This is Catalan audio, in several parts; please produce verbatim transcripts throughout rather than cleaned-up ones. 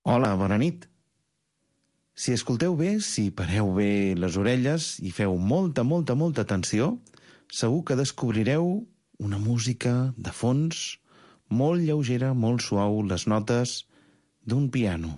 Hola, bona nit. Si escolteu bé, si pareu bé les orelles i feu molta, molta, molta atenció, segur que descobrireu una música de fons molt lleugera, molt suau, les notes d'un piano.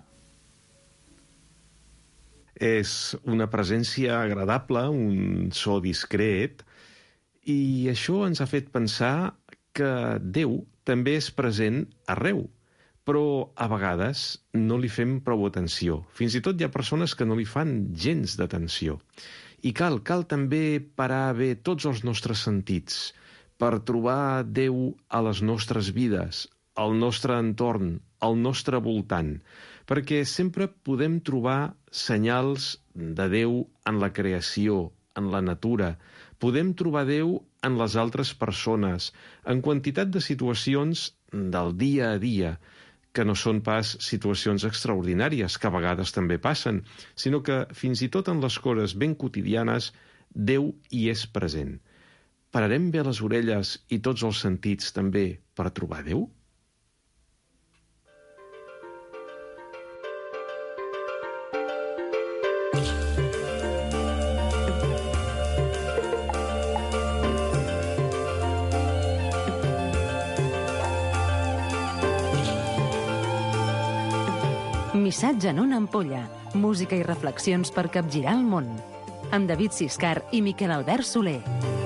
És una presència agradable, un so discret, i això ens ha fet pensar que Déu també és present arreu, però a vegades no li fem prou atenció. Fins i tot hi ha persones que no li fan gens d'atenció. I cal, cal també parar bé tots els nostres sentits per trobar Déu a les nostres vides, al nostre entorn, al nostre voltant, perquè sempre podem trobar senyals de Déu en la creació, en la natura. Podem trobar Déu en les altres persones, en quantitat de situacions del dia a dia, que no són pas situacions extraordinàries, que a vegades també passen, sinó que fins i tot en les coses ben quotidianes Déu hi és present. Pararem bé les orelles i tots els sentits també per trobar Déu? Missatge en una ampolla. Música i reflexions per capgirar el món. Amb David Siscar i Miquel Albert Soler.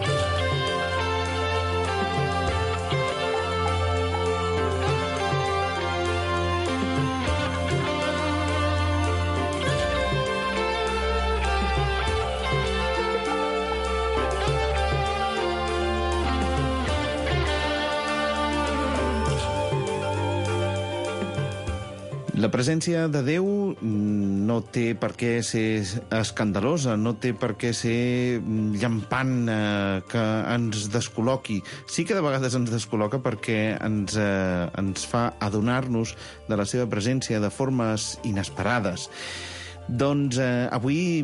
La presència de Déu no té per què ser escandalosa, no té per què ser llampant, eh, que ens descol·loqui. Sí que de vegades ens descol·loca perquè ens, eh, ens fa adonar-nos de la seva presència de formes inesperades. Doncs eh, avui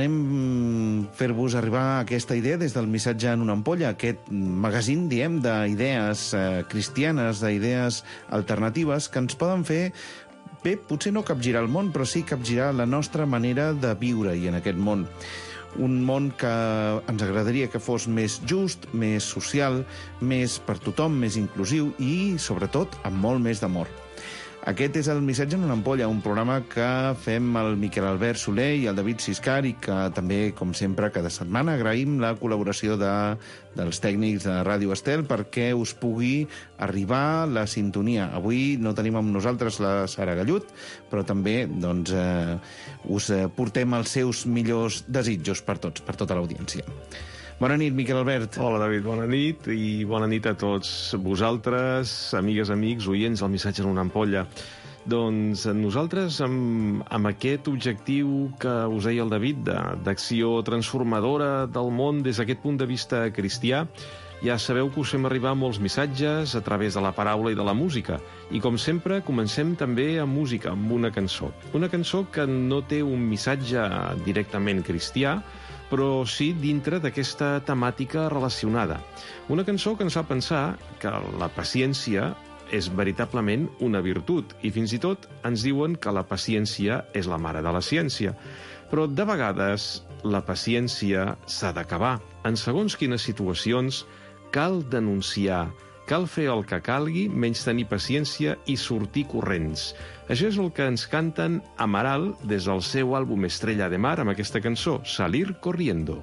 pretenem fer-vos arribar aquesta idea des del Missatge en una ampolla, aquest magazín, diem, d'idees eh, cristianes, d'idees alternatives que ens poden fer bé, potser no capgirar el món, però sí capgirar la nostra manera de viure-hi en aquest món. Un món que ens agradaria que fos més just, més social, més per tothom, més inclusiu i, sobretot, amb molt més d'amor. Aquest és el Missatge en una ampolla, un programa que fem el Miquel Albert Soler i el David Siscar i que també, com sempre, cada setmana agraïm la col·laboració de, dels tècnics de Ràdio Estel perquè us pugui arribar la sintonia. Avui no tenim amb nosaltres la Sara Gallut, però també doncs, eh, us portem els seus millors desitjos per tots, per tota l'audiència. Bona nit, Miquel Albert. Hola, David, bona nit i bona nit a tots vosaltres, amigues, amics, oients del Missatge en una ampolla. Doncs nosaltres, amb, amb aquest objectiu que us deia el David, d'acció transformadora del món des d'aquest punt de vista cristià, ja sabeu que us fem arribar molts missatges a través de la paraula i de la música. I com sempre, comencem també amb música, amb una cançó. Una cançó que no té un missatge directament cristià, però sí dintre d'aquesta temàtica relacionada. Una cançó que ens fa pensar que la paciència és veritablement una virtut, i fins i tot ens diuen que la paciència és la mare de la ciència. Però de vegades la paciència s'ha d'acabar. En segons quines situacions cal denunciar, cal fer el que calgui, menys tenir paciència i sortir corrents. Això és el que ens canten Amaral des del seu àlbum Estrella de Mar amb aquesta cançó, Salir Corriendo.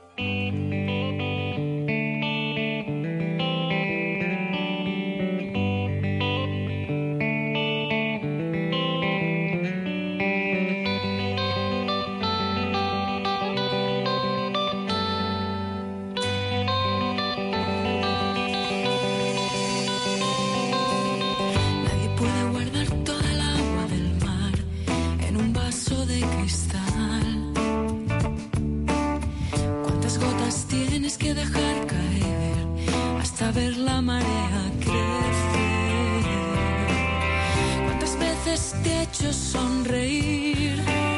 Ver la marea crecer. ¿Cuántas veces te he hecho sonreír?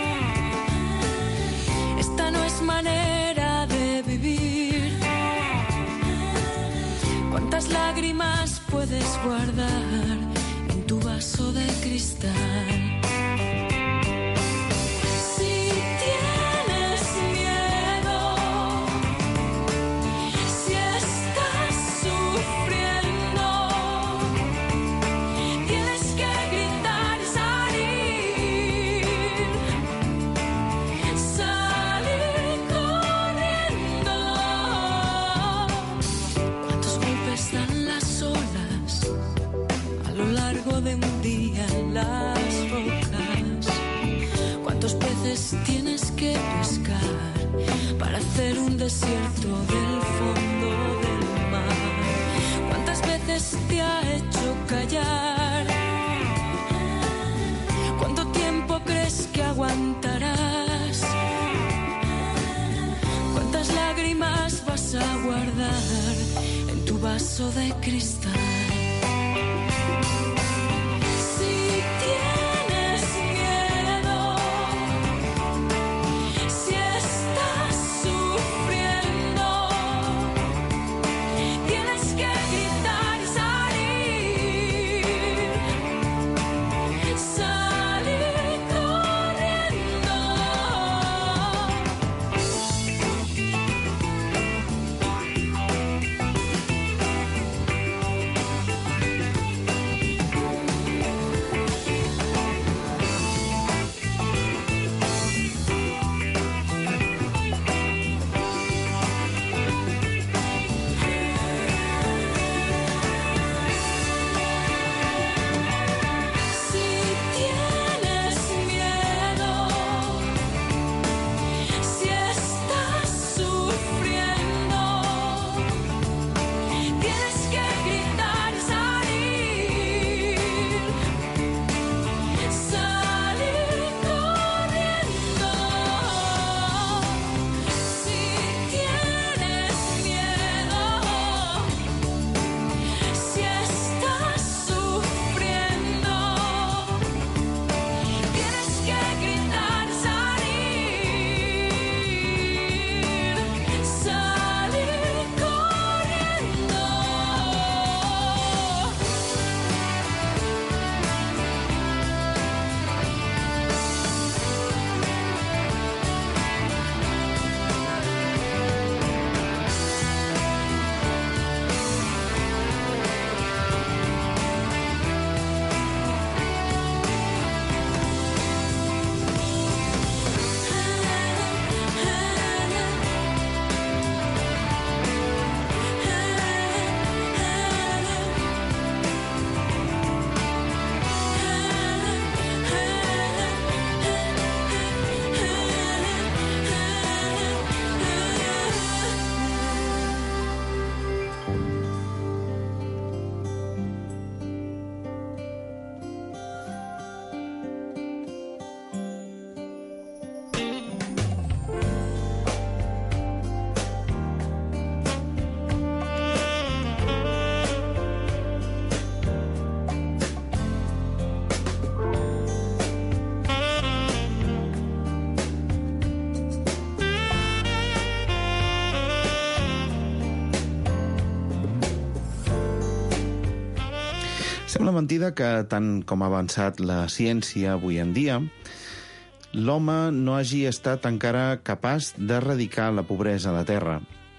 Esta no es manera de vivir. ¿Cuántas lágrimas puedes guardar en tu vaso de cristal? peces tienes que pescar para hacer un desierto del fondo del mar? ¿Cuántas veces te ha hecho callar? ¿Cuánto tiempo crees que aguantarás? ¿Cuántas lágrimas vas a guardar en tu vaso de cristal? Sembla mentida que, tant com ha avançat la ciència avui en dia, l'home no hagi estat encara capaç d'erradicar la pobresa a la Terra.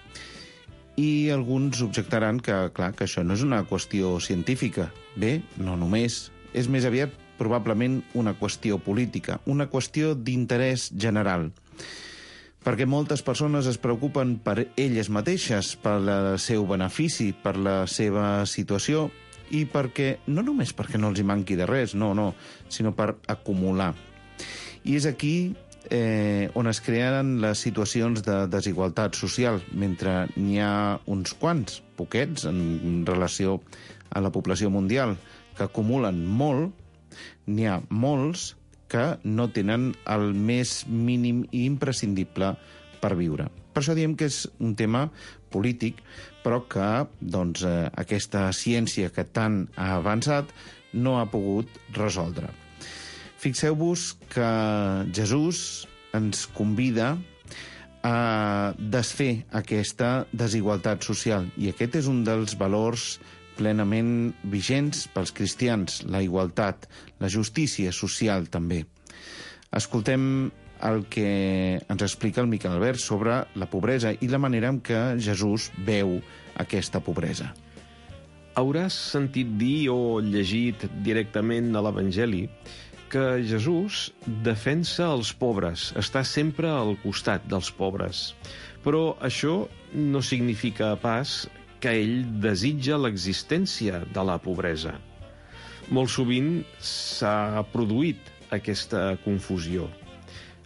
I alguns objectaran que, clar, que això no és una qüestió científica. Bé, no només. És més aviat, probablement, una qüestió política, una qüestió d'interès general. Perquè moltes persones es preocupen per elles mateixes, per el seu benefici, per la seva situació, i perquè, no només perquè no els hi manqui de res, no, no, sinó per acumular. I és aquí eh, on es creen les situacions de desigualtat social, mentre n'hi ha uns quants, poquets, en relació a la població mundial, que acumulen molt, n'hi ha molts que no tenen el més mínim i imprescindible per viure. Per això diem que és un tema polític, però que doncs, eh, aquesta ciència que tant ha avançat no ha pogut resoldre. Fixeu-vos que Jesús ens convida a desfer aquesta desigualtat social, i aquest és un dels valors plenament vigents pels cristians, la igualtat, la justícia social també. Escoltem el que ens explica el Miquel Albert sobre la pobresa i la manera en què Jesús veu aquesta pobresa. Hauràs sentit dir o llegit directament a l'Evangeli que Jesús defensa els pobres, està sempre al costat dels pobres. Però això no significa pas que ell desitja l'existència de la pobresa. Molt sovint s'ha produït aquesta confusió.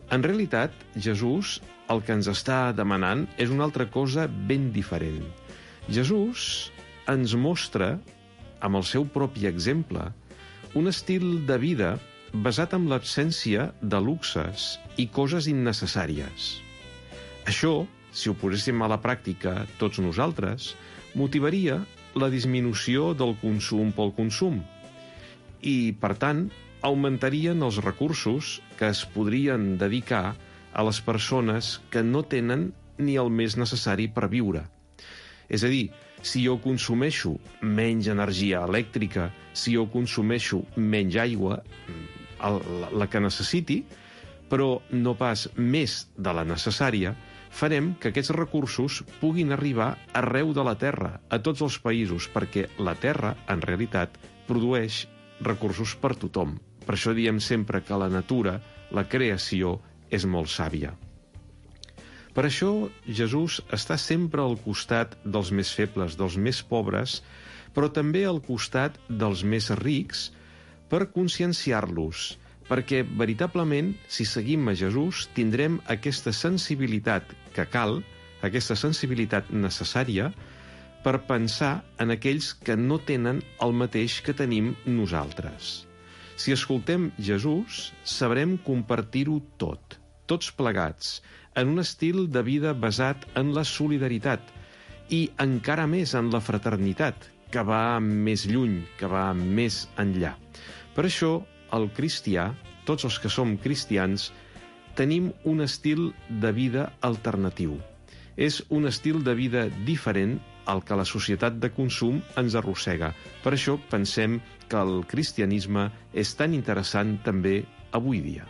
En realitat, Jesús el que ens està demanant és una altra cosa ben diferent. Jesús ens mostra, amb el seu propi exemple, un estil de vida basat en l'absència de luxes i coses innecessàries. Això, si ho poséssim a la pràctica tots nosaltres, motivaria la disminució del consum pel consum i, per tant, augmentarien els recursos que es podrien dedicar a les persones que no tenen ni el més necessari per viure. És a dir, si jo consumeixo menys energia elèctrica, si jo consumeixo menys aigua, la que necessiti, però no pas més de la necessària, farem que aquests recursos puguin arribar arreu de la Terra, a tots els països, perquè la Terra, en realitat, produeix recursos per tothom. Per això diem sempre que la natura, la creació, és molt sàvia. Per això, Jesús està sempre al costat dels més febles, dels més pobres, però també al costat dels més rics, per conscienciar-los, perquè, veritablement, si seguim a Jesús, tindrem aquesta sensibilitat que cal, aquesta sensibilitat necessària, per pensar en aquells que no tenen el mateix que tenim nosaltres. Si escoltem Jesús, sabrem compartir-ho tot, tots plegats, en un estil de vida basat en la solidaritat i encara més en la fraternitat, que va més lluny, que va més enllà. Per això, el cristià, tots els que som cristians, tenim un estil de vida alternatiu. És un estil de vida diferent al que la societat de consum ens arrossega. Per això pensem que el cristianisme és tan interessant també avui dia.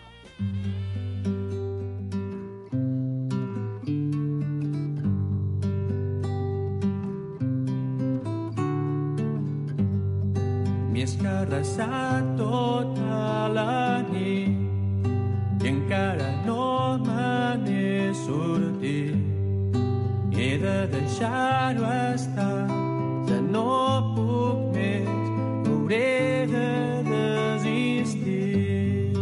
M'he escarrassat tota la nit i encara no me n'he sortit. He de deixar-ho estar, ja no puc més, hauré de desistir.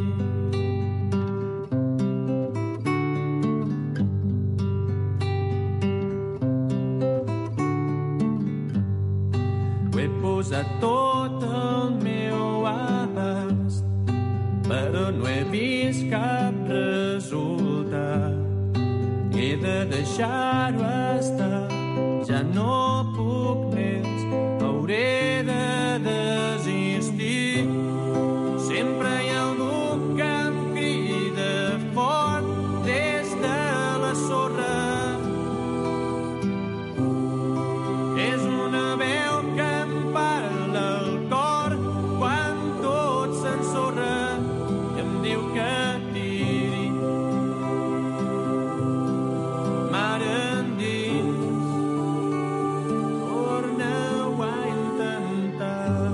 Ho he posat tot el meu abast, però no he vist cap resultat. He de deixar-ho estar, ja no puc més, hauré de desistir. Sempre hi ha algú que em crida fort des de la sorra. És una veu que em parla al cor quan tot s'ensorra i em diu que tiri mar endins. Torna-ho a intentar.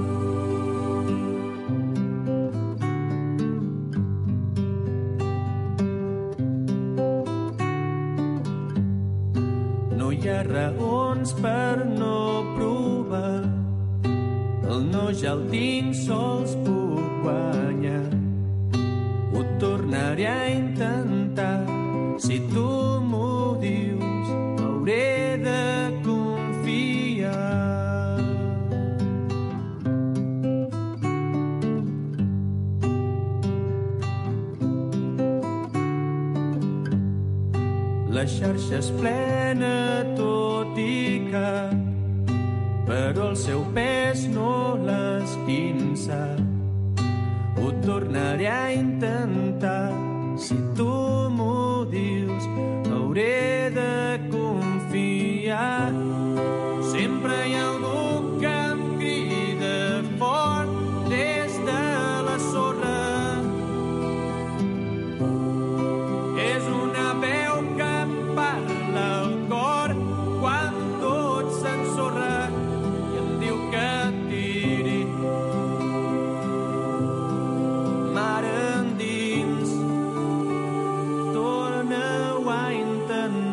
No hi ha raons per no provar, el no ja el tinc, sols puc guanyar. Ho tornaré a intentar, si tu m'ho dius, hauré de confiar. La xarxa és plena tot i que, però el seu pes no l'esquinça. Ho tornaré a intentar, si tu m'ho dius, hauré de confiar. Sempre hi ha algú que em crida fort des de la sorra. És una veu que em parla al cor quan tot s'ensorra i em diu que tiri mar endins. Torna-ho a intentar.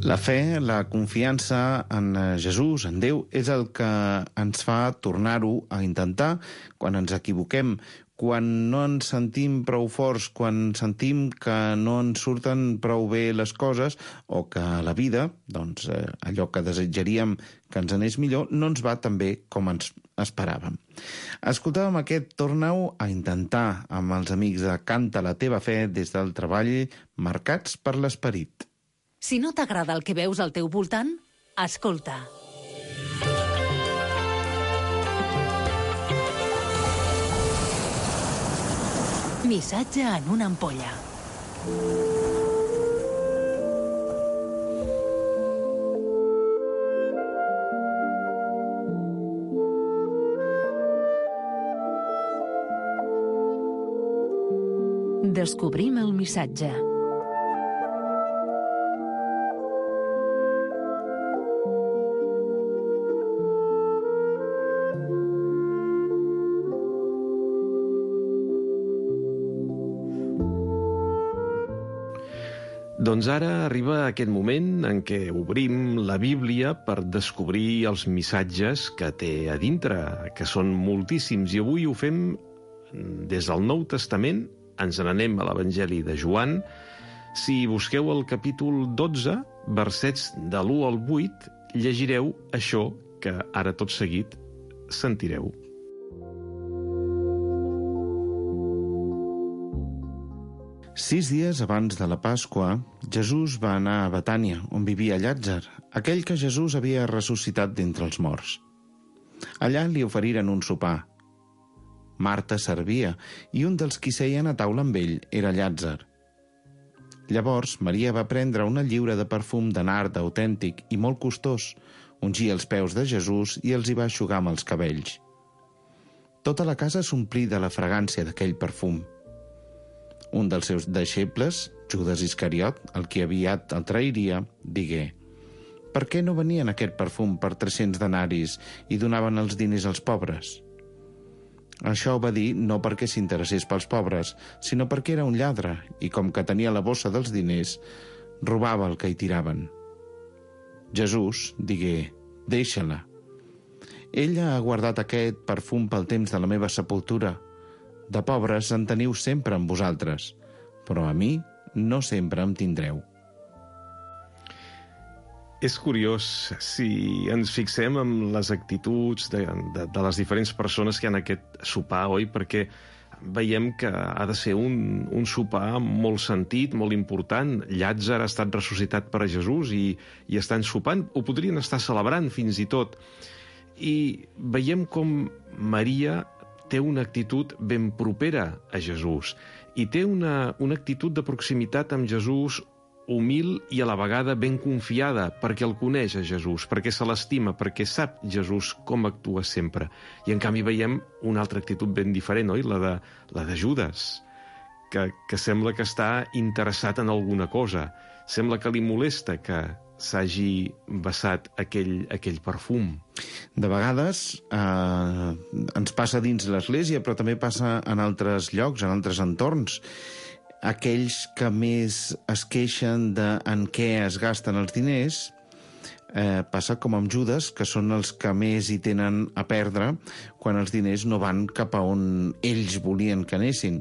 La fe, la confiança en Jesús, en Déu, és el que ens fa tornar-ho a intentar quan ens equivoquem, quan no ens sentim prou forts, quan sentim que no ens surten prou bé les coses o que la vida, doncs, eh, allò que desitjaríem que ens anés millor, no ens va tan bé com ens esperàvem. Escoltàvem aquest Torna-ho a intentar amb els amics de Canta la teva fe des del treball Marcats per l'Esperit. Si no t'agrada el que veus al teu voltant, escolta. Missatge en una ampolla. Descobrim el missatge. Doncs ara arriba aquest moment en què obrim la Bíblia per descobrir els missatges que té a dintre, que són moltíssims, i avui ho fem des del Nou Testament, ens n'anem a l'Evangeli de Joan. Si busqueu el capítol dotze, versets de l'u al vuit, llegireu això que ara tot seguit sentireu. Sis dies abans de la Pasqua, Jesús va anar a Betània, on vivia Llàtzer, aquell que Jesús havia ressuscitat d'entre els morts. Allà li oferiren un sopar. Marta servia, i un dels qui seien a taula amb ell era Llàtzer. Llavors, Maria va prendre una lliura de perfum de nard autèntic i molt costós, ungir els peus de Jesús i els hi va eixugar amb els cabells. Tota la casa s'omplí de la fragància d'aquell perfum. Un dels seus deixebles, Judas Iscariot, el qui aviat el trairia, digué: «Per què no venien aquest perfum per tres-cents denaris i donaven els diners als pobres?» Això ho va dir no perquè s'interessés pels pobres, sinó perquè era un lladre i, com que tenia la bossa dels diners, robava el que hi tiraven. Jesús digué: «Deixa-la. Ella ha guardat aquest perfum pel temps de la meva sepultura. De pobres en teniu sempre amb vosaltres, però a mi no sempre em tindreu». És curiós si ens fixem en les actituds de, de, de les diferents persones que hi ha en aquest sopar, oi? Perquè veiem que ha de ser un, un sopar molt sentit, molt important. Llàtzer ha estat ressuscitat per a Jesús i, i estan sopant, ho podrien estar celebrant fins i tot. I veiem com Maria té una actitud ben propera a Jesús i té una, una actitud de proximitat amb Jesús humil i a la vegada ben confiada, perquè el coneix a Jesús, perquè se l'estima, perquè sap Jesús com actua sempre. I en canvi veiem una altra actitud ben diferent, oi? La de, la de Judas, que, que sembla que està interessat en alguna cosa. Sembla que li molesta que s'hagi vessat aquell, aquell perfum. De vegades eh, ens passa dins l'Església, però també passa en altres llocs, en altres entorns. Aquells que més es queixen de en què es gasten els diners, eh, passa com amb Judas, que són els que més hi tenen a perdre quan els diners no van cap a on ells volien que anessin.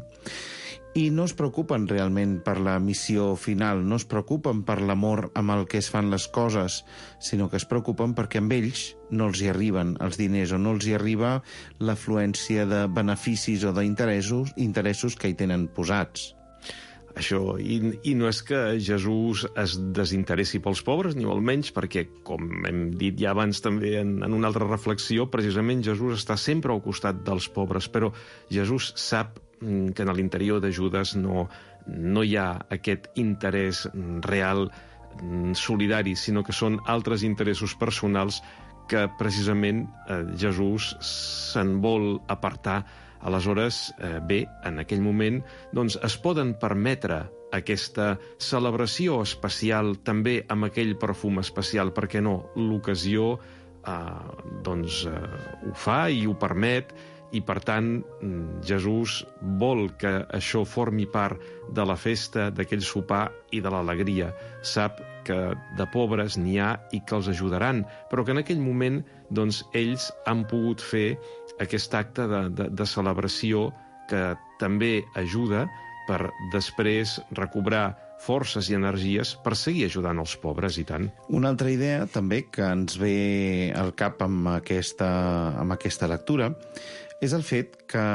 I no es preocupen realment per la missió final, no es preocupen per l'amor amb el que es fan les coses, sinó que es preocupen perquè amb ells no els hi arriben els diners o no els hi arriba l'afluència de beneficis o d'interessos interessos que hi tenen posats. Això, i, i no és que Jesús es desinteressi pels pobres, ni molt menys, perquè, com hem dit ja abans també en, en una altra reflexió, precisament Jesús està sempre al costat dels pobres, però Jesús sap que en l'interior de Judas no, no hi ha aquest interès real solidari, sinó que són altres interessos personals que precisament eh, Jesús se'n vol apartar. Aleshores, eh, bé, en aquell moment, doncs, es poden permetre aquesta celebració especial també amb aquell perfum especial, perquè no? L'ocasió eh, doncs, eh, ho fa i ho permet, i per tant Jesús vol que això formi part de la festa, d'aquell sopar i de l'alegria. Sap que de pobres n'hi ha i que els ajudaran, però que en aquell moment doncs, ells han pogut fer aquest acte de, de, de celebració que també ajuda per després recobrar forces i energies per seguir ajudant els pobres, i tant. Una altra idea també que ens ve al cap amb aquesta, amb aquesta lectura és el fet que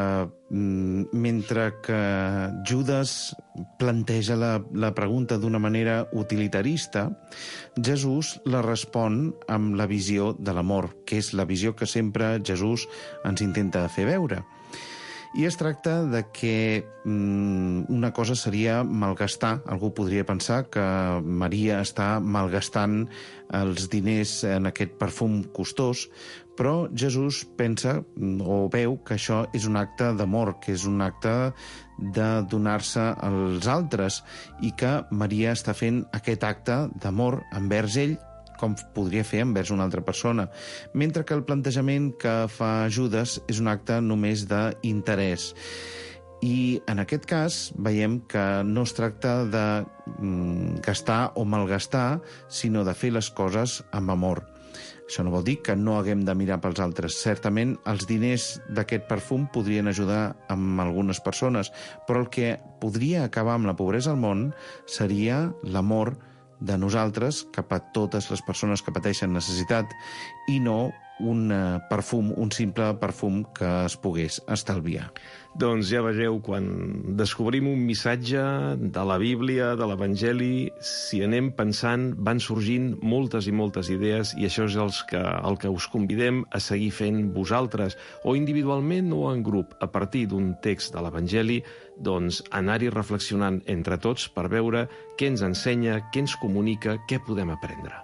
mentre que Judes planteja la, la pregunta d'una manera utilitarista, Jesús la respon amb la visió de l'amor, que és la visió que sempre Jesús ens intenta fer veure. I es tracta de que mm, una cosa seria malgastar. Algú podria pensar que Maria està malgastant els diners en aquest perfum costós, però Jesús pensa o veu que això és un acte d'amor, que és un acte de donar-se als altres i que Maria està fent aquest acte d'amor envers ell, com podria fer envers una altra persona, mentre que el plantejament que fa Judes és un acte només d'interès. I en aquest cas veiem que no es tracta de mm, gastar o malgastar, sinó de fer les coses amb amor. Això no vol dir que no haguem de mirar pels altres. Certament, els diners d'aquest perfum podrien ajudar amb algunes persones, però el que podria acabar amb la pobresa al món seria l'amor de nosaltres cap a totes les persones que pateixen necessitat i no un perfum, un simple perfum que es pogués estalviar. Doncs ja veieu, quan descobrim un missatge de la Bíblia, de l'Evangeli, si anem pensant, van sorgint moltes i moltes idees, i això és els que, el que us convidem a seguir fent vosaltres, o individualment o en grup, a partir d'un text de l'Evangeli, doncs anar-hi reflexionant entre tots per veure què ens ensenya, què ens comunica, què podem aprendre.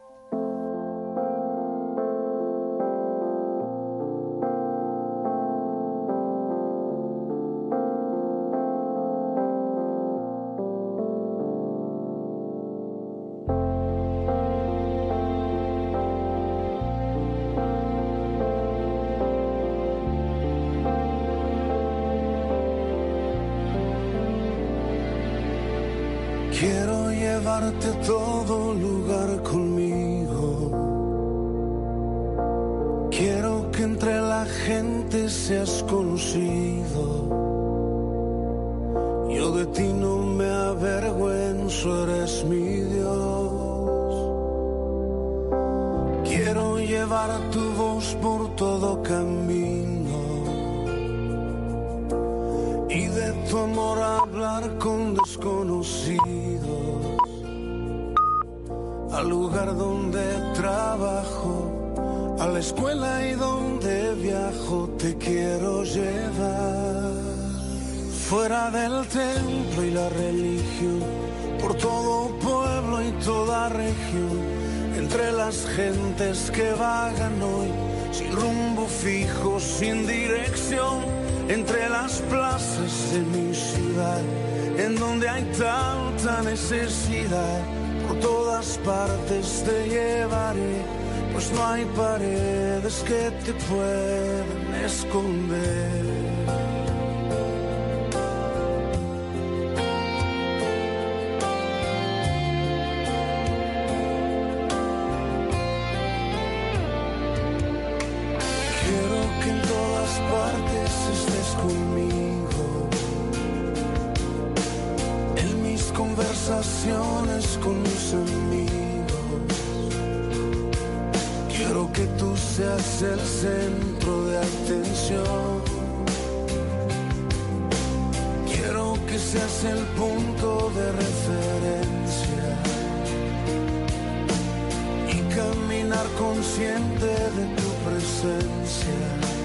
Quiero llevarte a todo lugar conmigo. Quiero que entre la gente seas conocido. Yo de ti no me avergüenzo, eres mi Dios. Quiero llevar tu voz por todo camino y de tu amor hablar con desconocidos. Al lugar donde trabajo, a la escuela y donde viajo, te quiero llevar. Fuera del templo y la religión, por todo pueblo y toda región, entre las gentes que vagan hoy, sin rumbo fijo, sin dirección, entre las plazas de mi ciudad, en donde hay tanta necesidad, por todas partes te llevaré, pues no hay paredes que te puedan esconder. Quiero que en todas partes estés conmigo, en mis conversaciones con mis amigos. Quiero que tú seas el centro de atención. Quiero que seas el punto de referencia y caminar consciente de tu presencia.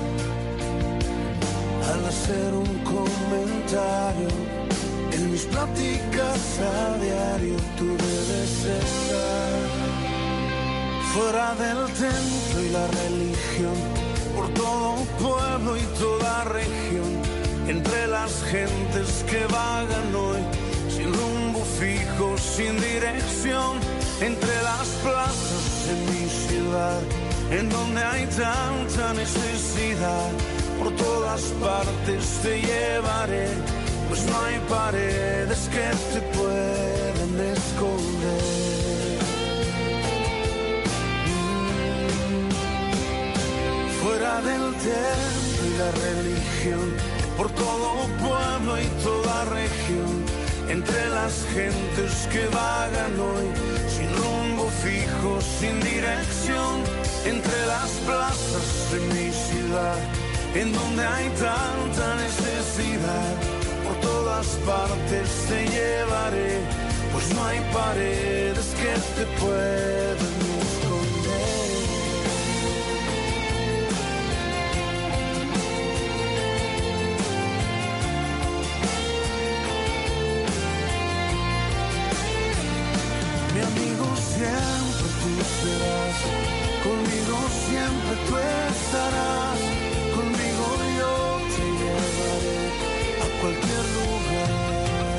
Al hacer un comentario en mis pláticas a diario, tú debes estar. Fuera del templo y la religión, por todo pueblo y toda región, entre las gentes que vagan hoy, sin rumbo fijo, sin dirección, entre las plazas de mi ciudad, en donde hay tanta necesidad, por todas partes te llevaré, pues no hay paredes que te puedan esconder. del templo y la religión, por todo pueblo y toda región, entre las gentes que vagan hoy, sin rumbo fijo, sin dirección, entre las plazas de mi ciudad, en donde hay tanta necesidad, por todas partes te llevaré, pues no hay paredes que te puedan esconder. Mi amigo, siempre tú serás, conmigo siempre tú estarás, conmigo yo te llevaré a cualquier lugar.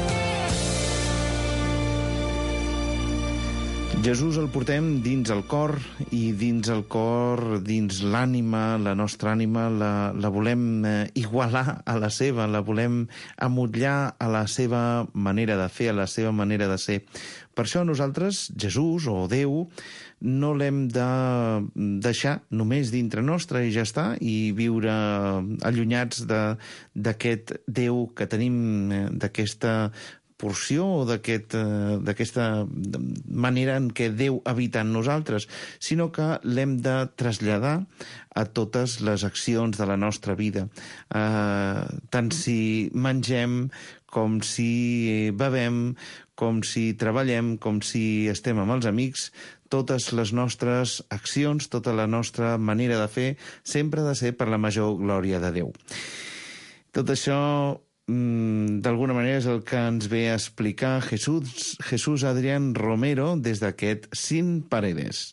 Jesús el portem dins el cor, i dins el cor, dins l'ànima, la nostra ànima, la, la volem eh, igualar a la seva, la volem amotllar a la seva manera de fer, a la seva manera de ser. Per això nosaltres, Jesús o Déu, no l'hem de deixar només dintre nostre i ja està, i viure allunyats d'aquest Déu que tenim, d'aquesta porció o d'aquesta aquest, manera en què Déu habita en nosaltres, sinó que l'hem de traslladar a totes les accions de la nostra vida. Eh, tant si mengem, com si bevem, com si treballem, com si estem amb els amics, totes les nostres accions, tota la nostra manera de fer, sempre ha de ser per la major glòria de Déu. Tot això, d'alguna manera, és el que ens ve a explicar Jesús, Jesús Adrián Romero des d'aquest Sin Paredes.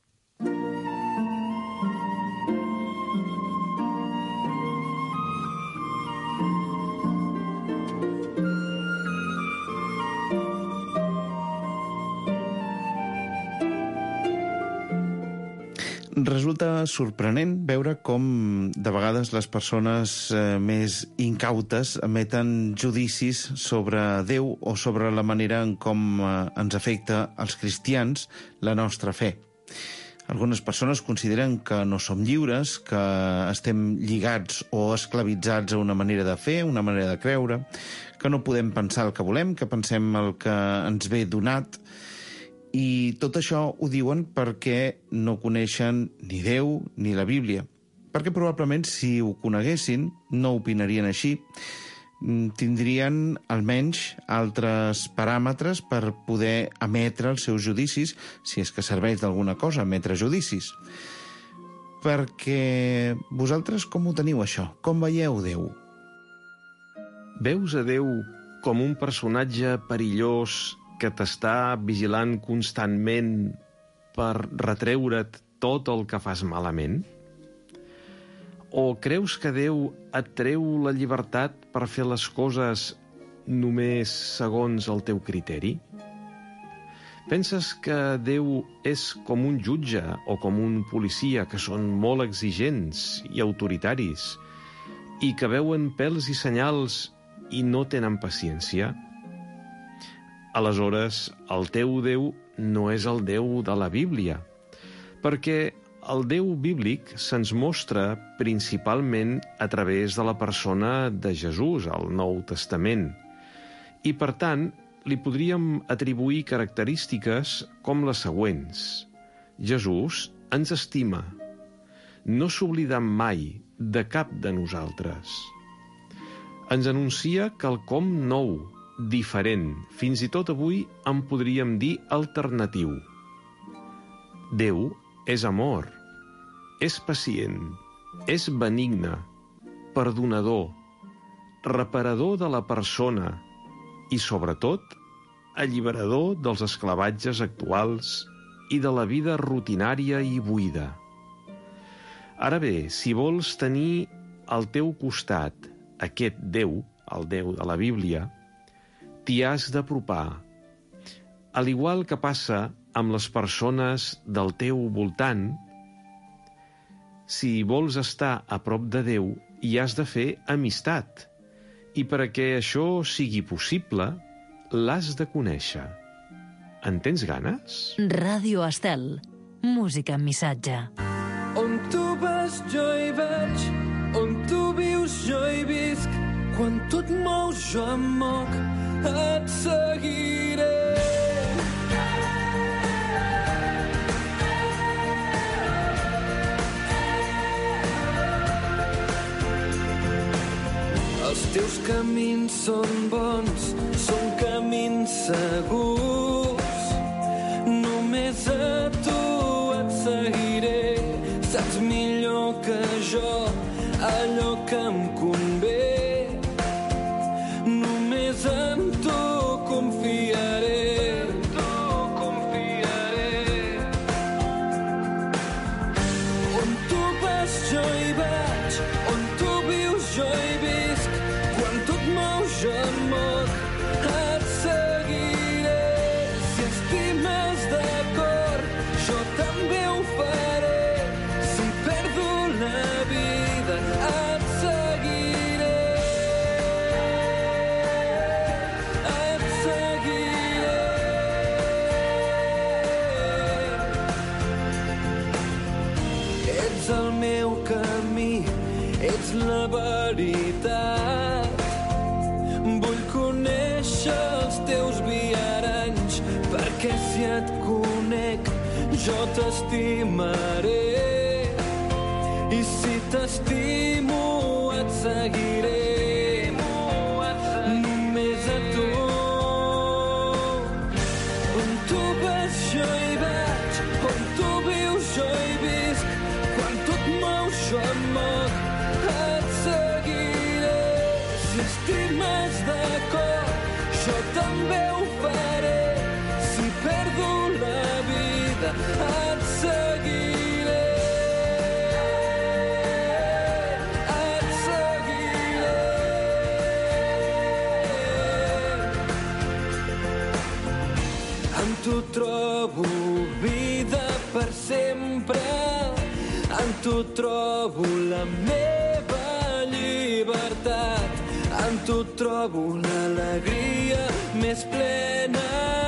Resulta sorprenent veure com de vegades les persones eh, més incautes emeten judicis sobre Déu o sobre la manera en com eh, ens afecta als cristians la nostra fe. Algunes persones consideren que no som lliures, que estem lligats o esclavitzats a una manera de fer, una manera de creure, que no podem pensar el que volem, que pensem el que ens ve donat. I tot això ho diuen perquè no coneixen ni Déu ni la Bíblia. Perquè probablement, si ho coneguessin, no opinarien així. Tindrien almenys altres paràmetres per poder emetre els seus judicis, si és que serveix d'alguna cosa emetre judicis. Perquè vosaltres com ho teniu, això? Com veieu Déu? Veus a Déu com un personatge perillós que t'està vigilant constantment per retreure't tot el que fas malament? O creus que Déu et treu la llibertat per fer les coses només segons el teu criteri? Penses que Déu és com un jutge o com un policia que són molt exigents i autoritaris i que veuen pèls i senyals i no tenen paciència? Aleshores, el teu Déu no és el Déu de la Bíblia, perquè el Déu bíblic se'ns mostra principalment a través de la persona de Jesús, al Nou Testament, i, per tant, li podríem atribuir característiques com les següents. Jesús ens estima, no s'oblida mai de cap de nosaltres. Ens anuncia quelcom nou, diferent, fins i tot avui en podríem dir alternatiu. Déu és amor, és pacient, és benigne, perdonador, reparador de la persona i, sobretot, alliberador dels esclavatges actuals i de la vida rutinària i buida. Ara bé, si vols tenir al teu costat aquest Déu, el Déu de la Bíblia, t'hi has d'apropar. Al igual que passa amb les persones del teu voltant, si vols estar a prop de Déu, hi has de fer amistat. I perquè això sigui possible, l'has de conèixer. En tens ganes? Ràdio Estel. Música amb missatge. On tu vas jo hi vaig, on tu vius jo hi visc. Quan tu et mous jo em moc, et seguiré. Els teus camins són bons, són camins segurs. Només a tu et seguiré. Saps millor que jo allò que em convé. Només en tu confiaré. En tu confiaré. On tu vas jo hi vaig, on tu vius jo hi visc. Quan tu et mous jo em moc, et seguiré. Si estimes de cor, jo també ho faré. Si perdo la vida, et seguiré. Et seguiré. Ets el meu camí, ets la veritat. Vull conèixer els teus viaranys, perquè si et conec jo t'estimaré. I si t'estimo et seguiré. Només a tu. On tu vas jo hi vaig, on tu vius jo hi visc. Quan tu et mous jo em moc, et seguiré. Si estimes de cor, jo també ho faré. Si perdo la vida, et seguiré. Et seguiré. En tu trobo vida per sempre. En tu trobo la meva llibertat. En tu trobo l'alegria més plena.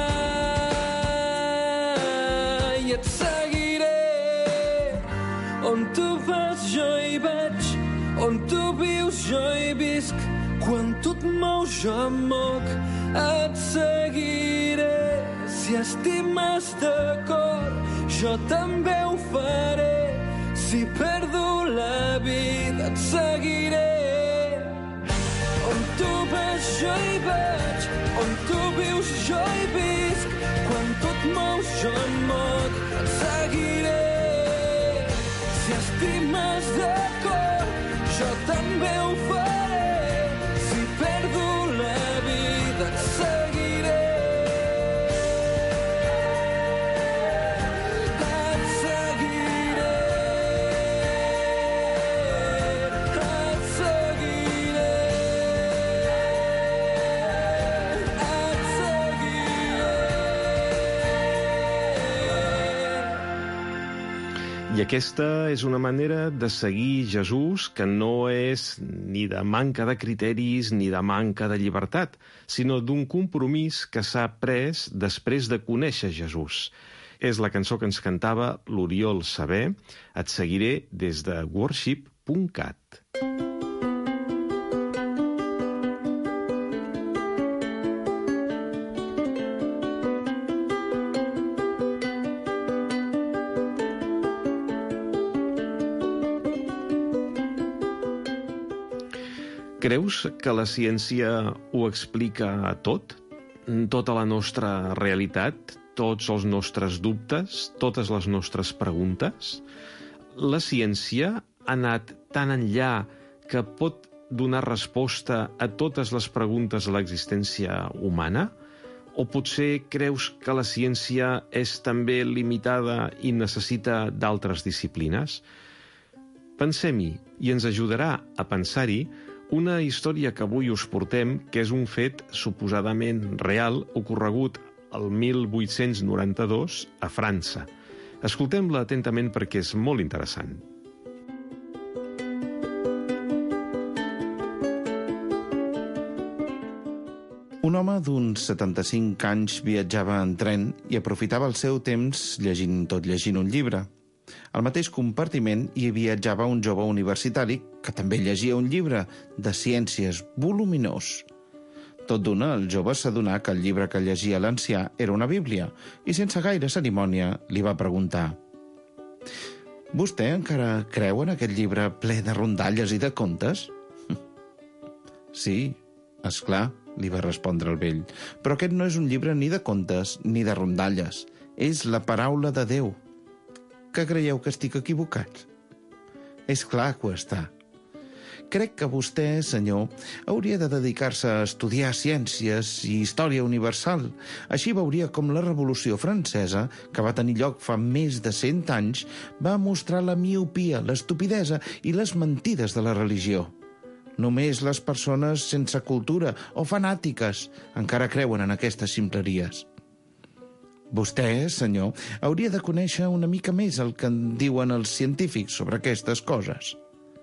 I et seguiré. On tu vas jo hi vaig, on tu vius jo hi visc. Quan tu et mous jo em moc, et seguiré. Si estimes de cor, jo també ho faré. Si perdo la vida, et seguiré. On tu vas jo hi vaig, on tu vius jo hi visc. Quan tu et mous jo em moc, et seguiré. Si estimes de cor, jo també ho faré. Si perdo la vida, et seguiré. Et seguiré. Et seguiré. Et seguiré. I aquesta és una manera de seguir Jesús que no és ni de manca de criteris ni de manca de llibertat, sinó d'un compromís que s'ha pres després de conèixer Jesús. És la cançó que ens cantava l'Oriol Saber. Et seguiré des de worship punt cat. Creus que la ciència ho explica tot? Tota la nostra realitat? Tots els nostres dubtes? Totes les nostres preguntes? La ciència ha anat tan enllà que pot donar resposta a totes les preguntes de l'existència humana? O potser creus que la ciència és també limitada i necessita d'altres disciplines? Pensem-hi, i ens ajudarà a pensar-hi una història que avui us portem, que és un fet suposadament real ocorregut el mil vuit-cents noranta-dos a França. Escoltem-la atentament perquè és molt interessant. Un home d'uns setanta-cinc anys viatjava en tren i aprofitava el seu temps llegint tot llegint un llibre. Al mateix compartiment hi viatjava un jove universitari que també llegia un llibre de ciències voluminós. Tot d'una, el jove s'adonà que el llibre que llegia l'ancià era una bíblia i sense gaire cerimònia li va preguntar: «Vostè encara creu en aquest llibre ple de rondalles i de contes?» «Sí, és clar», li va respondre el vell, «però aquest no és un llibre ni de contes ni de rondalles. És la paraula de Déu. Que creieu que estic equivocat?» «És clar que ho està. Crec que vostè, senyor, hauria de dedicar-se a estudiar ciències i història universal. Així veuria com la Revolució Francesa, que va tenir lloc fa més de cent anys, va mostrar la miopia, l'estupidesa i les mentides de la religió. Només les persones sense cultura o fanàtiques encara creuen en aquestes ximpleries. Vostè, senyor, hauria de conèixer una mica més el que en diuen els científics sobre aquestes coses.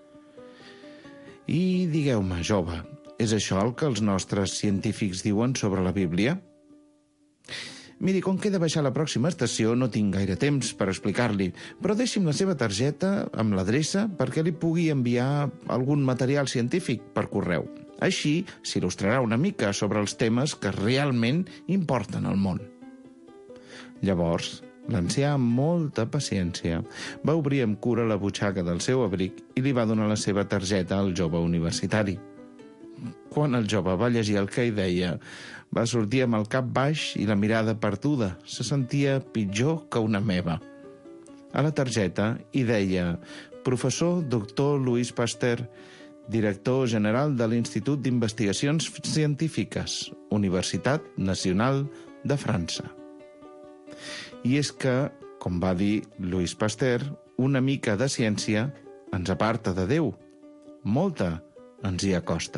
I digueu-me, jove, és això el que els nostres científics diuen sobre la Bíblia? Miri, com que he de baixar a la pròxima estació, no tinc gaire temps per explicar-li, però deixi'm la seva targeta amb l'adreça perquè li pugui enviar algun material científic per correu. Així s'il·lustrarà una mica sobre els temes que realment importen al món. Llavors, l'ancià, amb molta paciència, va obrir amb cura la butxaca del seu abric i li va donar la seva targeta al jove universitari. Quan el jove va llegir el que hi deia, va sortir amb el cap baix i la mirada perduda. Se sentia pitjor que una meva. A la targeta hi deia: professor doctor Louis Pasteur, director general de l'Institut d'Investigacions Científiques, Universitat Nacional de França. I és que, com va dir Louis Pasteur, una mica de ciència ens aparta de Déu. Molta ens hi acosta.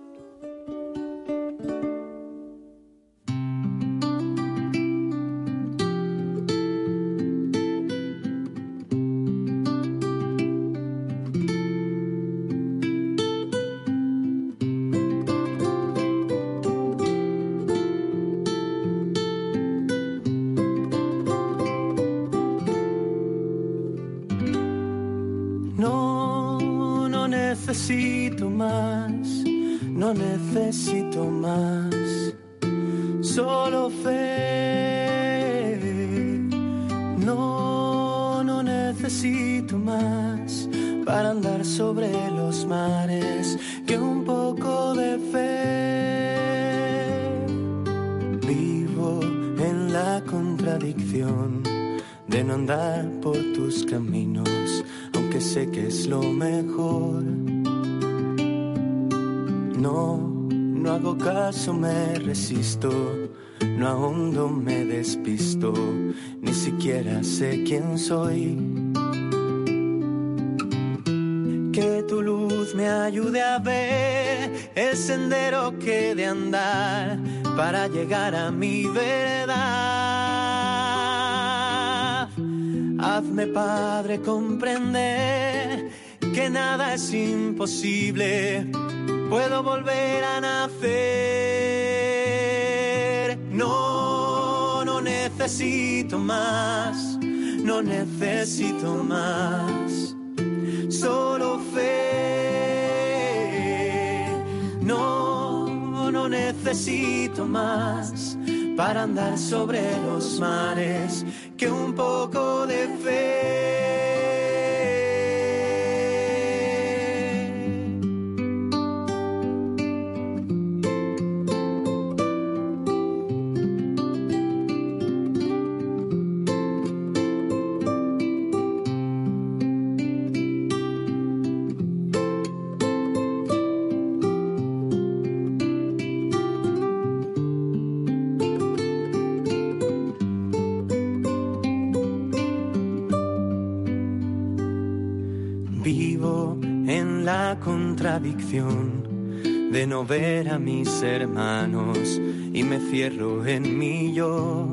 necesito más, no necesito más, solo fe. No, no necesito más para andar sobre los mares que un poco de fe. Vivo en la contradicción de no andar por tus caminos, aunque sé que es lo mejor. No, no hago caso, me resisto, no ahondo, me despisto, ni siquiera sé quién soy. Que tu luz me ayude a ver el sendero que he de andar para llegar a mi verdad. Hazme, Padre, comprender que nada es imposible. Puedo volver a nacer. No, no necesito más, no necesito más, solo fe. No, no necesito más para andar sobre los mares que un poco de fe. Vivo en la contradicción de no ver a mis hermanos y me cierro en mi yo.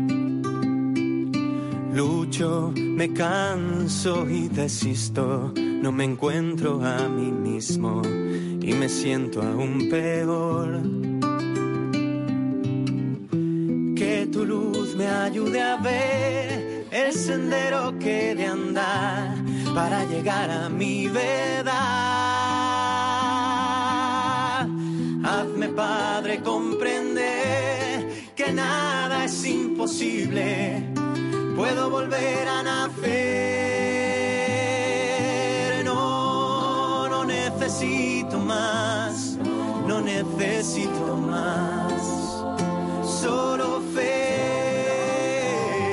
Lucho, me canso y desisto, no me encuentro a mí mismo y me siento aún peor. Que tu luz me ayude a ver el el sendero que he de andar para llegar a mi verdad. Hazme, Padre, comprender que nada es imposible. Puedo volver a nacer. No, no necesito más. No necesito más. Solo fe.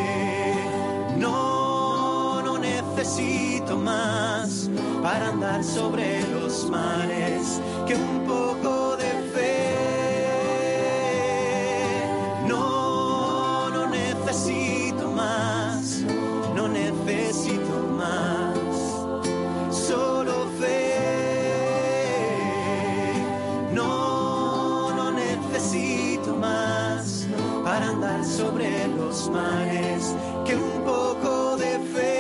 No, no necesito más para andar sobre los mares que un poco de fe. No, no necesito más. No necesito más. Solo fe. No, no necesito más para andar sobre los mares que un poco de fe.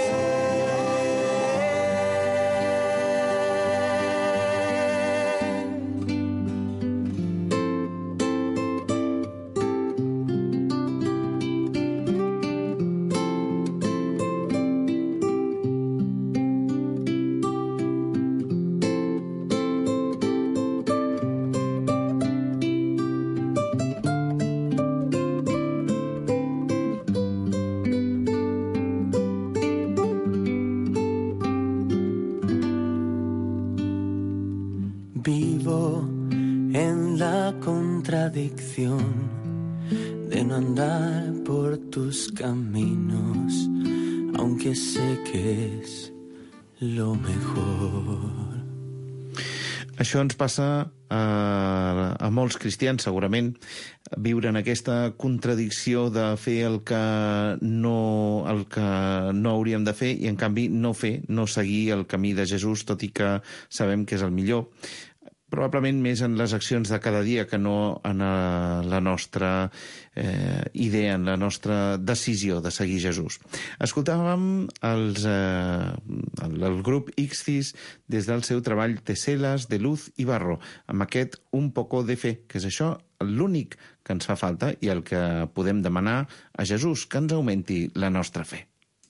Vivo en la contradicción de no andar por tus caminos, aunque sé que es lo mejor. Això ens passa a, a molts cristians, segurament, viure en aquesta contradicció de fer el que no, el que no hauríem de fer i, en canvi, no fer, no seguir el camí de Jesús, tot i que sabem que és el millor. Probablement més en les accions de cada dia que no en la nostra eh, idea, en la nostra decisió de seguir Jesús. Escoltàvem els, eh, el, el grup Ixtis des del seu treball Teselas de Luz i Barro, amb aquest Un poco de fe, que és això l'únic que ens fa falta i el que podem demanar a Jesús, que ens augmenti la nostra fe.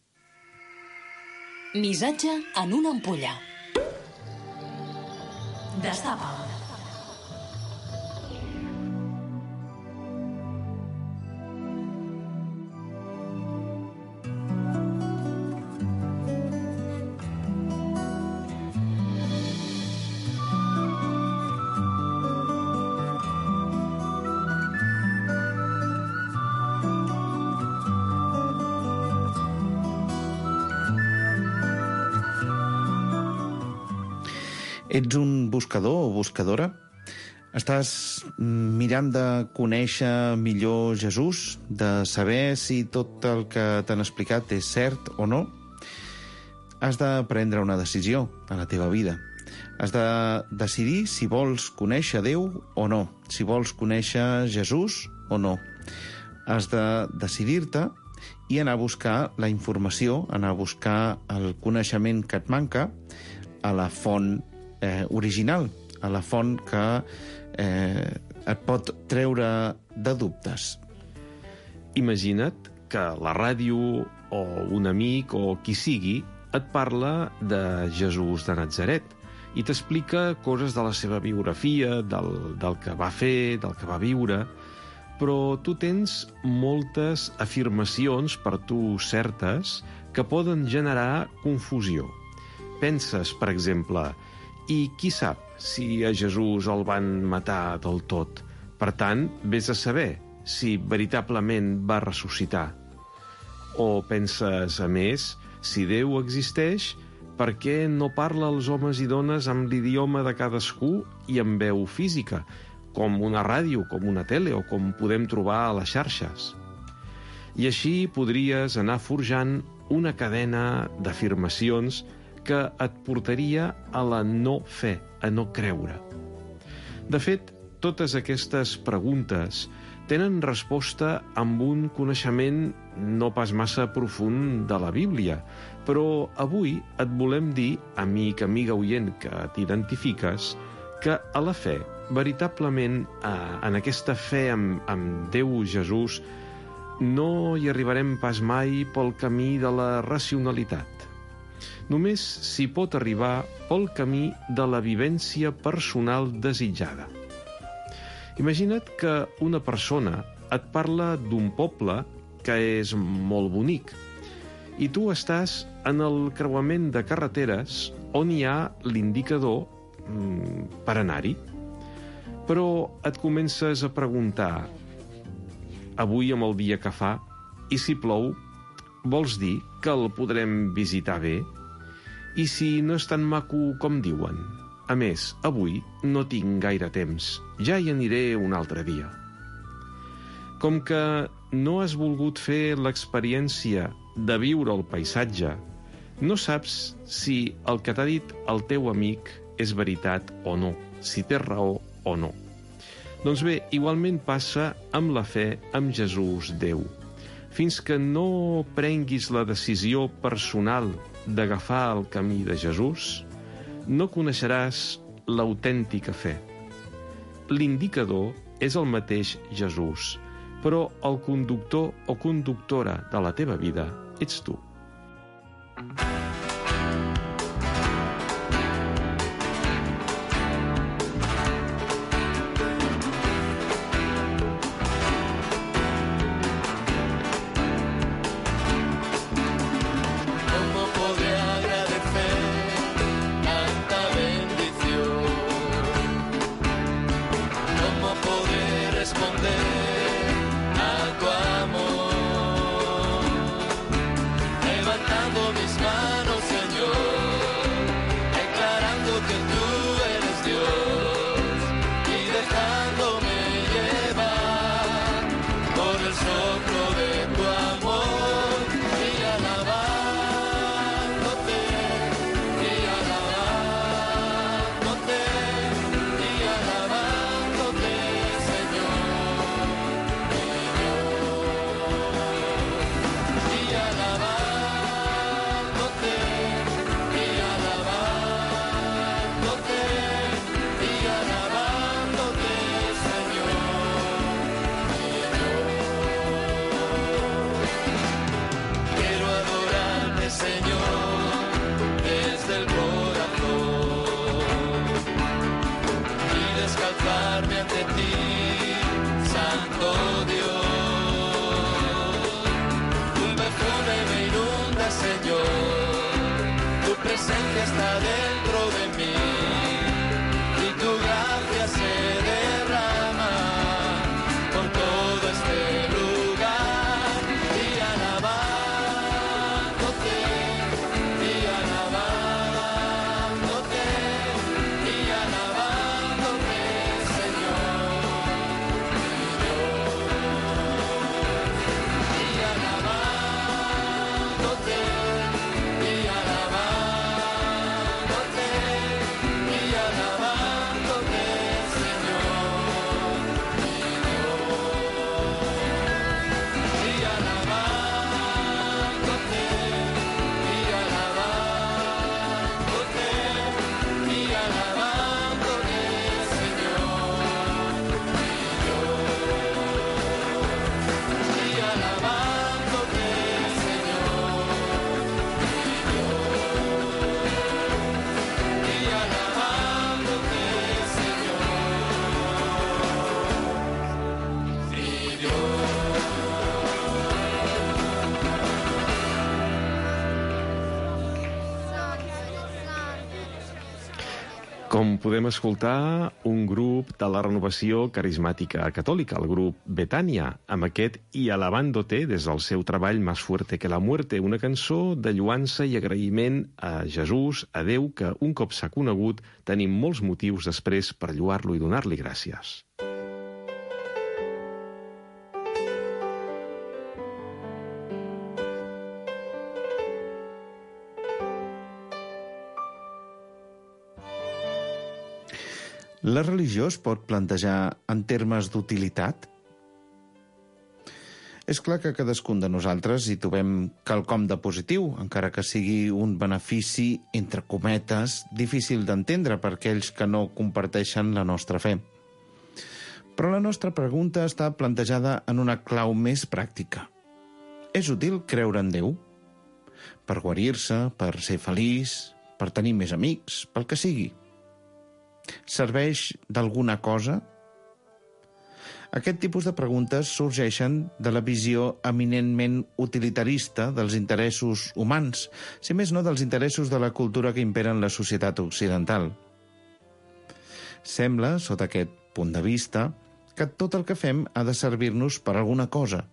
Missatge en una ampolla. Destapa'l. Ets un buscador o buscadora? Estàs mirant de conèixer millor Jesús, de saber si tot el que t'han explicat és cert o no? Has de prendre una decisió a la teva vida. Has de decidir si vols conèixer Déu o no, si vols conèixer Jesús o no. Has de decidir-te i anar a buscar la informació, anar a buscar el coneixement que et manca a la font Eh, original, a la font que eh, et pot treure de dubtes. Imagina't que la ràdio o un amic o qui sigui et parla de Jesús de Natzaret i t'explica coses de la seva biografia, del, del que va fer, del que va viure, però tu tens moltes afirmacions per tu certes que poden generar confusió. Penses, per exemple, i qui sap si a Jesús el van matar del tot? Per tant, vés a saber si veritablement va ressuscitar. O penses, a més, si Déu existeix, per què no parla als homes i dones amb l'idioma de cadascú i amb veu física, com una ràdio, com una tele o com podem trobar a les xarxes? I així podries anar forjant una cadena d'afirmacions que et portaria a la no fe, a no creure. De fet, totes aquestes preguntes tenen resposta amb un coneixement no pas massa profund de la Bíblia, però avui et volem dir, amic, amiga oient que t'identifiques, que a la fe, veritablement, en aquesta fe amb, amb Déu Jesús, no hi arribarem pas mai pel camí de la racionalitat. Només s'hi pot arribar pel camí de la vivència personal desitjada. Imagina't que una persona et parla d'un poble que és molt bonic i tu estàs en el creuament de carreteres on hi ha l'indicador mm, per anar-hi. Però et comences a preguntar: avui amb el dia que fa, i si plou, vols dir que el podrem visitar bé? I si no és tan maco com diuen? A més, avui no tinc gaire temps, ja hi aniré un altre dia. Com que no has volgut fer l'experiència de viure el paisatge, no saps si el que t'ha dit el teu amic és veritat o no, si té raó o no. Doncs bé, igualment passa amb la fe en Jesús Déu. Fins que no prenguis la decisió personal d'agafar el camí de Jesús, no coneixeràs l'autèntica fe. L'indicador és el mateix Jesús, però el conductor o conductora de la teva vida ets tu. Com podem escoltar, un grup de la renovació carismàtica catòlica, el grup Betània, amb aquest I alabándote des del seu treball Más fuerte que la muerte, una cançó de lloança i agraïment a Jesús, a Déu, que un cop s'ha conegut tenim molts motius després per lloar-lo i donar-li gràcies. La religió es pot plantejar en termes d'utilitat? És clar que cadascun de nosaltres hi trobem quelcom de positiu, encara que sigui un benefici, entre cometes, difícil d'entendre per aquells que no comparteixen la nostra fe. Però la nostra pregunta està plantejada en una clau més pràctica. És útil creure en Déu? Per guarir-se, per ser feliç, per tenir més amics, pel que sigui. Serveix d'alguna cosa? Aquest tipus de preguntes sorgeixen de la visió eminentment utilitarista dels interessos humans, si més no dels interessos de la cultura que impera en la societat occidental. Sembla, sota aquest punt de vista, que tot el que fem ha de servir-nos per alguna cosa.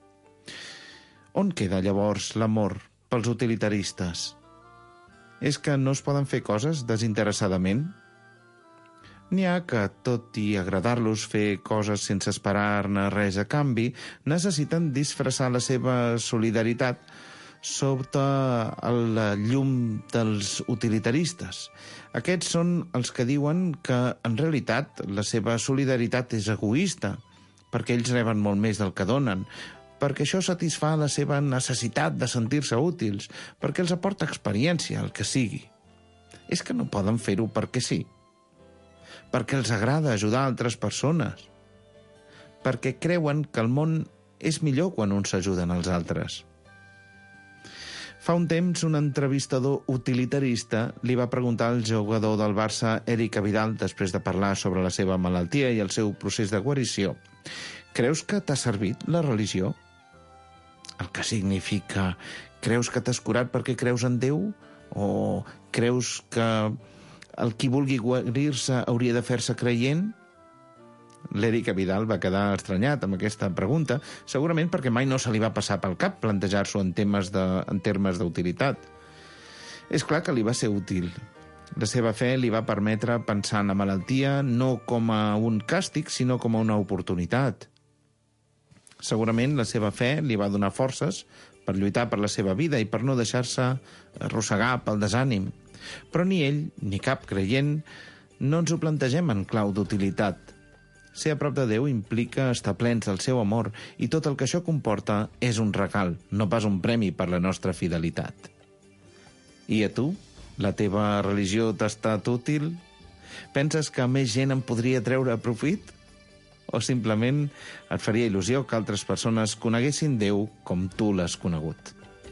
On queda llavors l'amor pels utilitaristes? És que no es poden fer coses desinteressadament? N'hi ha que, tot i agradar-los fer coses sense esperar-ne res a canvi, necessiten disfressar la seva solidaritat sota la llum dels utilitaristes. Aquests són els que diuen que, en realitat, la seva solidaritat és egoista, perquè ells reben molt més del que donen, perquè això satisfà la seva necessitat de sentir-se útils, perquè els aporta experiència, el que sigui. És que no poden fer-ho perquè sí. Perquè els agrada ajudar altres persones, perquè creuen que el món és millor quan uns s'ajuden als altres. Fa un temps, un entrevistador utilitarista li va preguntar al jugador del Barça, Eric Abidal, després de parlar sobre la seva malaltia i el seu procés de guarició: creus que t'ha servit la religió? El que significa, creus que t'has curat perquè creus en Déu? O creus que el qui vulgui guarir-se hauria de fer-se creient? L'Eric Abidal va quedar estranyat amb aquesta pregunta, segurament perquè mai no se li va passar pel cap plantejar-s'ho en, temes de, en termes d'utilitat. És clar que li va ser útil. La seva fe li va permetre pensar en la malaltia no com a un càstig, sinó com a una oportunitat. Segurament la seva fe li va donar forces per lluitar per la seva vida i per no deixar-se arrossegar pel desànim. Però ni ell, ni cap creient, no ens ho plantegem en clau d'utilitat. Ser a prop de Déu implica estar plens del seu amor i tot el que això comporta és un regal, no pas un premi per la nostra fidelitat. I a tu? La teva religió t'ha estat útil? Penses que més gent en podria treure profit? O simplement et faria il·lusió que altres persones coneguessin Déu com tu l'has conegut?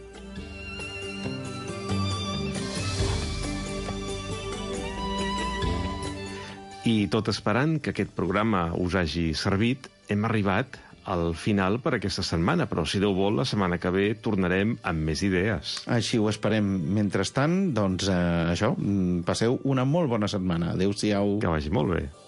I tot esperant que aquest programa us hagi servit, hem arribat al final per aquesta setmana, però si Déu vol, la setmana que ve tornarem amb més idees. Així ho esperem. Mentrestant, doncs, eh, això, passeu una molt bona setmana. Adéu-siau. Que vagi molt bé.